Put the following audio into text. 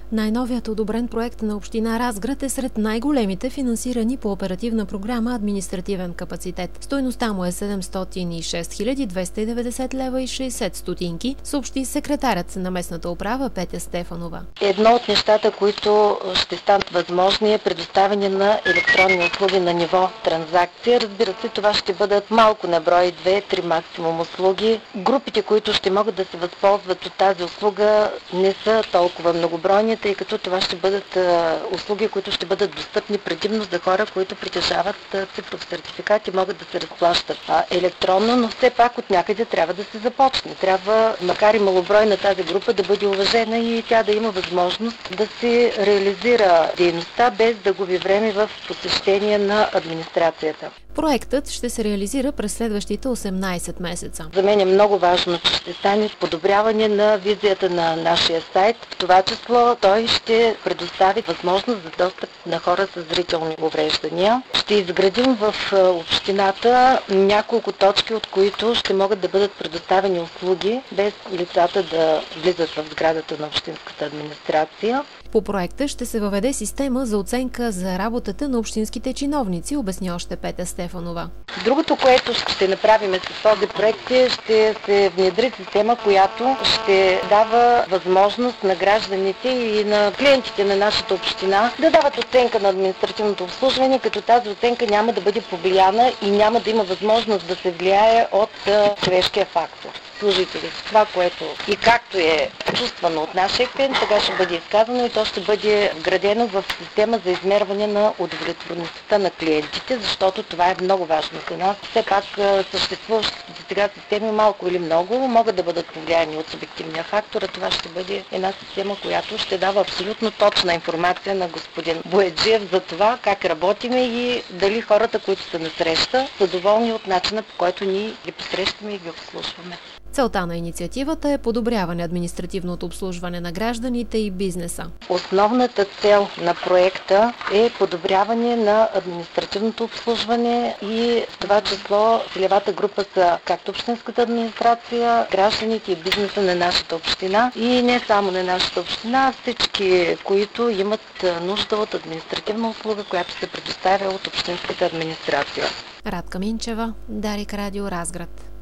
Най-новият одобрен проект на община Разград е сред най-големите, финансирани по оперативна програма «Административен капацитет». Стойността му е 706 290 лева и 60 стотинки, съобщи секретарят на местната управа Петя Стефанова. Едно от нещата, които ще станат възможни, е предоставяне на електронни услуги на ниво транзакция. Разбира се, това ще бъдат малко на брой, 2-3 максимум услуги. Групите, които ще могат да се възползват от тази услуга, не са толкова многобройни, тъй като това ще бъдат услуги, които ще бъдат достъпни предимно за хора, които притежават цифров сертификат и могат да се разплащат електронно, но все пак от някъде трябва да се започне. Трябва, макар и малобройна тази група, да бъде уважена и тя да има възможност да се реализира дейността без да губи време в посещение на администрацията. Проектът ще се реализира през следващите 18 месеца. За мен е много важно, че ще стане подобряване на визията на нашия сайт. В това число той ще предостави възможност за достъп на хора с зрителни увреждания. Ще изградим в общината няколко точки, от които ще могат да бъдат предоставени услуги, без лицата да влизат в сградата на общинската администрация. По проекта ще се въведе система за оценка за работата на общинските чиновници, обясни още Петя Стефанова. Другото, което ще направим с този проект, ще се внедри система, която ще дава възможност на гражданите и на клиентите на нашата община да дават оценка на административното обслужване, като тази оценка няма да бъде повлияна и няма да има възможност да се влияе от човешкия фактор. Служители. Това, което и както е чувствано от нашия клиент, сега ще бъде изказано и то ще бъде вградено в система за измерване на удовлетвореността на клиентите, защото това е много важно за нас. Все пак съществуващите сега системи, малко или много, могат да бъдат повлияни от субективния фактор, а това ще бъде една система, която ще дава абсолютно точна информация на господин Бояджиев за това как работиме и дали хората, които са на среща, са доволни от начина, по който ние ги посрещаме и ги обслужваме. Целта на инициативата е подобряване административното обслужване на гражданите и бизнеса. Основната цел на проекта е подобряване на административното обслужване и в това число целевата група са както общинската администрация, гражданите и бизнеса на нашата община и не само на нашата община, всички, които имат нужда от административна услуга, която се предоставя от общинската администрация. Радка Минчева, Дарик Радио, Разград.